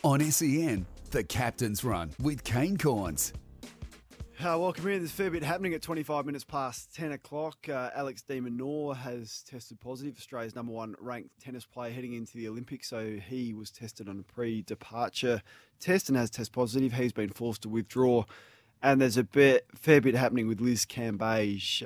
On SEN, the Captain's Run with Kane Corns. Welcome in. There's a fair bit happening at 25 minutes past 10 o'clock. Alex de Minaur has tested positive, Australia's number one ranked tennis player heading into the Olympics. So he was tested on a pre-departure test and has tested positive. He's been forced to withdraw. And there's a fair bit happening with Liz Cambage,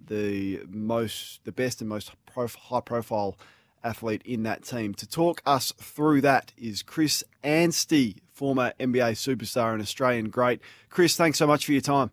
the best and most high-profile athlete in that team. To talk us through that is Chris Anstey, former NBA superstar and Australian great. Chris, thanks so much for your time.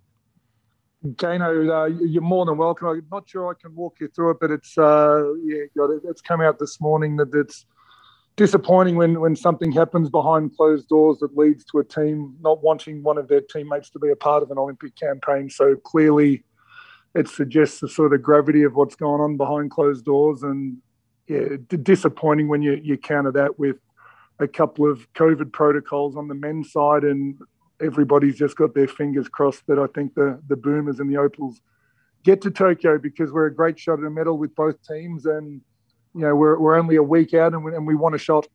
Dano, you're more than welcome. I'm not sure I can walk you through it, but it's come out this morning that it's disappointing when something happens behind closed doors that leads to a team not wanting one of their teammates to be a part of an Olympic campaign. So clearly it suggests the sort of gravity of what's going on behind closed doors, and disappointing when you counter that with a couple of COVID protocols on the men's side, and everybody's just got their fingers crossed that I think the Boomers and the Opals get to Tokyo, because we're a great shot at a medal with both teams, and we're only a week out and we want a shot.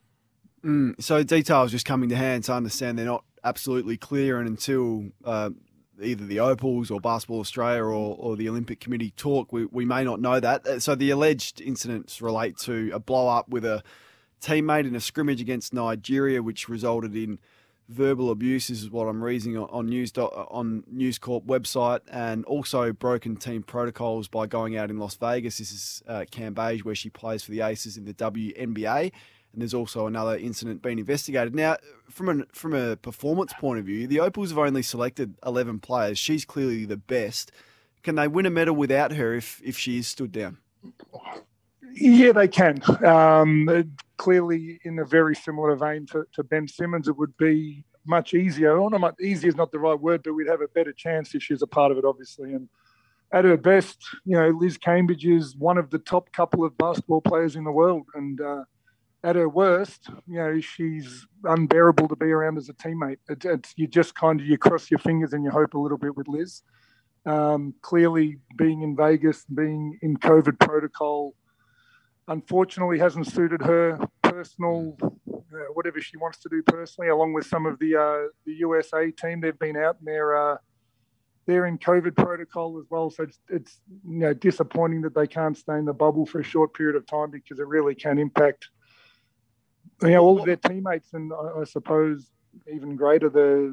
So details just coming to hand. So I understand they're not absolutely clear, and until either the Opals or Basketball Australia or the Olympic Committee talk, we may not know that. So the alleged incidents relate to a blow-up with a teammate in a scrimmage against Nigeria, which resulted in verbal abuse. This is what I'm reading on News Corp website, and also broken team protocols by going out in Las Vegas. This is Cambage, where she plays for the Aces in the WNBA. And there's also another incident being investigated. Now, from a performance point of view, the Opals have only selected 11 players. She's clearly the best. Can they win a medal without her if she is stood down? Yeah, they can. Clearly, in a very similar vein to Ben Simmons, it would be much easier. Well, not easier is not the right word, but we'd have a better chance if she's a part of it, obviously. And at her best, Liz Cambage is one of the top couple of basketball players in the world. And at her worst, she's unbearable to be around as a teammate. You just you cross your fingers and you hope a little bit with Liz. Clearly, being in Vegas, being in COVID protocol, unfortunately hasn't suited her personal, whatever she wants to do personally, along with some of the USA team. They've been out and they're in COVID protocol as well. So it's disappointing that they can't stay in the bubble for a short period of time, because it really can impact all of their teammates, and I suppose even greater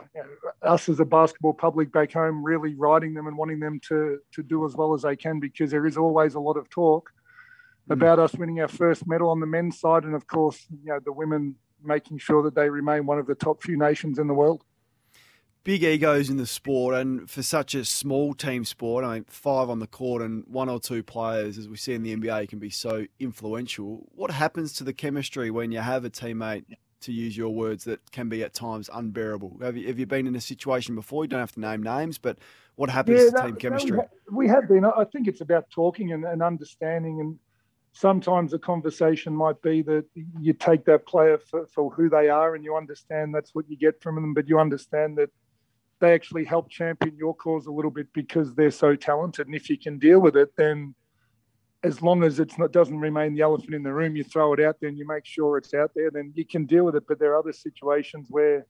us as a basketball public back home, really riding them and wanting them to do as well as they can, because there is always a lot of talk about us winning our first medal on the men's side, and of course, the women making sure that they remain one of the top few nations in the world. Big egos in the sport, and for such a small team sport, 5 on the court and 1 or 2 players, as we see in the NBA, can be so influential. What happens to the chemistry when you have a teammate, to use your words, that can be at times unbearable? Have you been in a situation before? You don't have to name names, but what happens to team chemistry? We have been. I think it's about talking and understanding, and sometimes the conversation might be that you take that player for who they are, and you understand that's what you get from them, but you understand that they actually help champion your cause a little bit because they're so talented. And if you can deal with it, then as long as doesn't remain the elephant in the room, you throw it out there and you make sure it's out there, then you can deal with it. But there are other situations where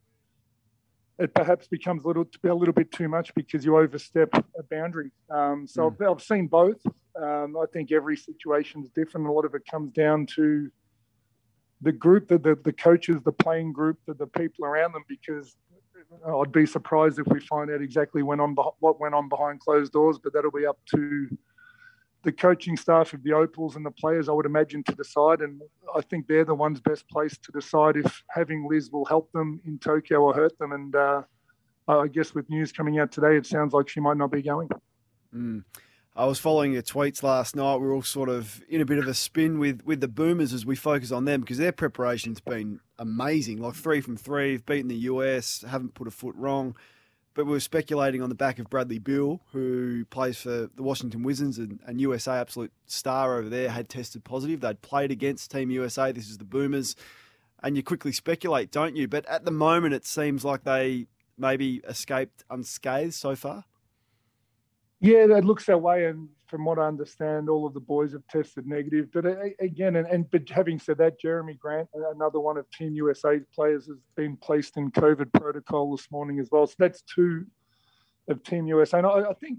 it perhaps becomes a little bit too much because you overstep a boundary. I've seen both. I think every situation is different. A lot of it comes down to the group, the coaches, the playing group, the people around them, because I'd be surprised if we find out exactly what went on behind closed doors, but that'll be up to the coaching staff of the Opals and the players, I would imagine, to decide. And I think they're the ones best placed to decide if having Liz will help them in Tokyo or hurt them. And I guess with news coming out today, it sounds like she might not be going. I was following your tweets last night. We were all sort of in a bit of a spin with the Boomers as we focus on them, because their preparation's been amazing. Like 3 from 3, beaten the US, haven't put a foot wrong. But we were speculating on the back of Bradley Beal, who plays for the Washington Wizards and USA, absolute star over there, had tested positive. They'd played against Team USA. This is the Boomers. And you quickly speculate, don't you? But at the moment, it seems like they maybe escaped unscathed so far. Yeah, it looks that way. And from what I understand, all of the boys have tested negative. But again, but having said that, Jeremy Grant, another one of Team USA's players, has been placed in COVID protocol this morning as well. So that's two of Team USA. And I think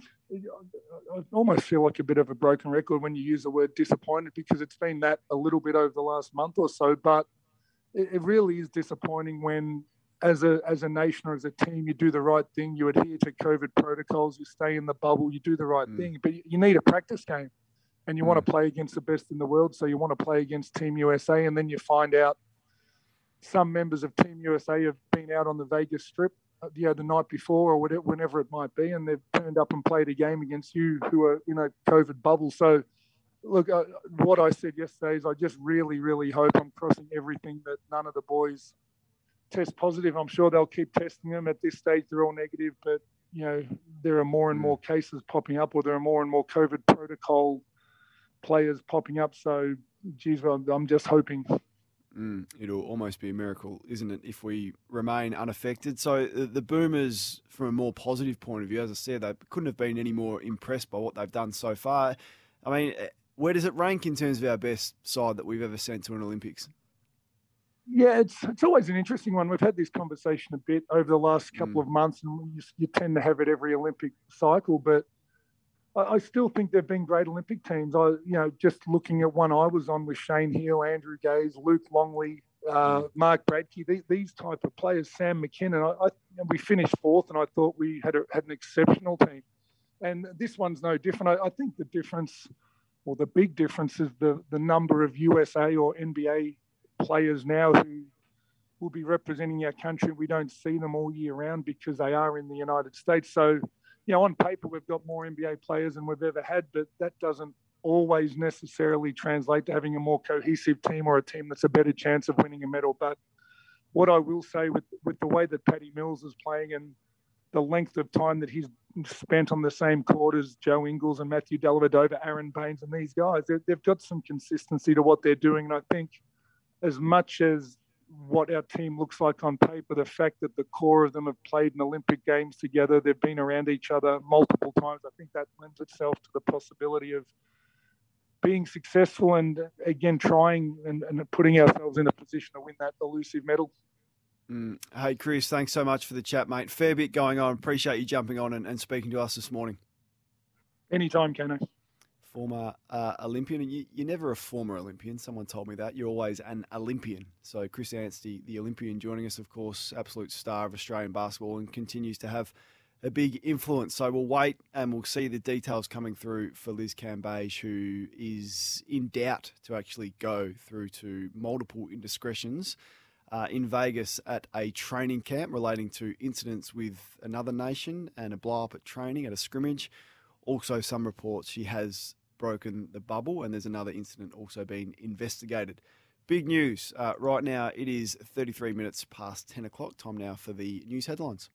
I almost feel like a bit of a broken record when you use the word disappointed, because it's been that a little bit over the last month or so. But it really is disappointing when, as a nation or as a team, you do the right thing, you adhere to COVID protocols, you stay in the bubble, you do the right thing, but you need a practice game and you want to play against the best in the world. So you want to play against Team USA, and then you find out some members of Team USA have been out on the Vegas Strip, the night before or whatever, whenever it might be, and they've turned up and played a game against you who are in a COVID bubble. So look, what I said yesterday is I just really, really hope, I'm crossing everything, that none of the boys test positive. I'm sure they'll keep testing them. At this stage, they're all negative, but there are more and more cases popping up, or there are more and more COVID protocol players popping up. So, geez, I'm just hoping. It'll almost be a miracle, isn't it, if we remain unaffected? So the Boomers, from a more positive point of view, as I said, they couldn't have been any more impressed by what they've done so far. I mean, where does it rank in terms of our best side that we've ever sent to an Olympics? Yeah, it's always an interesting one. We've had this conversation a bit over the last couple of months, and you tend to have it every Olympic cycle. But I still think they've been great Olympic teams. Just looking at one I was on with Shane Heal, Andrew Gaze, Luke Longley, Mark Bradkey, these type of players, Sam McKinnon. We finished fourth, and I thought we had an exceptional team. And this one's no different. I think the difference, or the big difference, is the number of USA or NBA players now who will be representing our country. We don't see them all year round because they are in the United States. So, on paper, we've got more NBA players than we've ever had, but that doesn't always necessarily translate to having a more cohesive team or a team that's a better chance of winning a medal. But what I will say with the way that Patty Mills is playing and the length of time that he's spent on the same court as Joe Ingles and Matthew Dellavedova, Aaron Baines and these guys, they've got some consistency to what they're doing. And I think, as much as what our team looks like on paper, the fact that the core of them have played in Olympic Games together, they've been around each other multiple times, I think that lends itself to the possibility of being successful and, again, trying and putting ourselves in a position to win that elusive medal. Hey, Chris, thanks so much for the chat, mate. Fair bit going on. Appreciate you jumping on and speaking to us this morning. Anytime, Kano. Former Olympian, and you're never a former Olympian. Someone told me that. You're always an Olympian. So Chris Anstey, the Olympian, joining us, of course, absolute star of Australian basketball, and continues to have a big influence. So we'll wait and we'll see the details coming through for Liz Cambage, who is in doubt to actually go through to multiple indiscretions in Vegas at a training camp relating to incidents with another nation and a blow-up at training at a scrimmage. Also, some reports she has broken the bubble, and there's another incident also being investigated. Big news right now. It is 33 minutes past 10 o'clock. Time now for the news headlines.